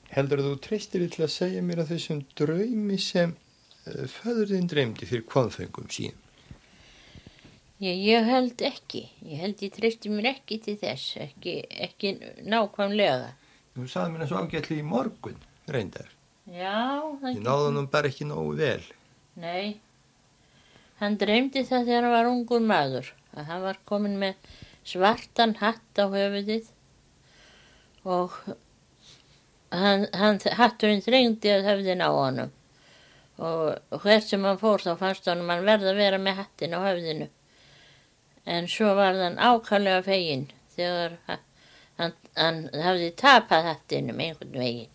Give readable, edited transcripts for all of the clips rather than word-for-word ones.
Heldur þú treystir til að segja mér að þessum draumi sem föður þinn dreymdi fyrir kvanfengum sín? Ég held ekki. Ég held ég treysti mér ekki til þess, ekki nákvæmlega. Þú sagði mér svo ágætlega í morgun, reyndar. Já, það Ég náði honum bara ekki nógu vel. Nei, hann dreymdi það þegar hann var ungur maður, að hann var kominn með svartan hatt á höfuðið og hatturinn þrengdi að höfðin á honum og hvert sem hann fór þá fannst honum hann verða að vera með hattin á höfðinu. En svo var hann ákaflega feginn þegar hann hafði tapað hattinum einhvern veginn.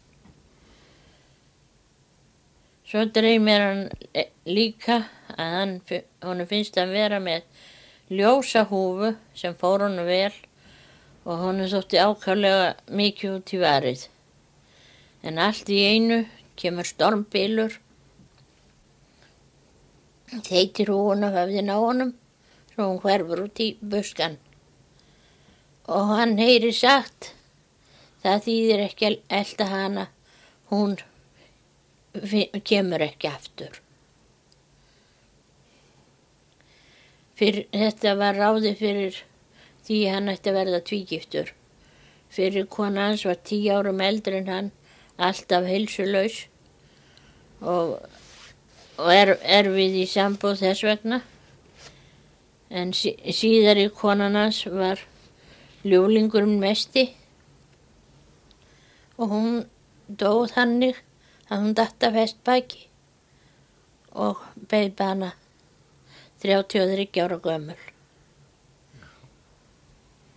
Svo dreymir hann líka að honum finnst hann vera með ljósa húfu sem fór honum vel og honum þótti ákaflega mikið út í varið. En allt í einu kemur stormbylur, þeytir húfuna höfðin á honum, svo hún hverfur út í buskan. Og hann heyri sagt, það þýðir ekki að elta hana, hún kemur ekki aftur. Þetta var ráðið fyrir því hann ætti að verða tvígiftur. Fyrir kona hans var 10 árum eldri en hann, alltaf heilsulaus og erfið í sambúð þess vegna. En síðari konan hans var ljúflingurinn mesti og hún dó þannig að hún datt af hestbaki og beið bana 33 ára gömul.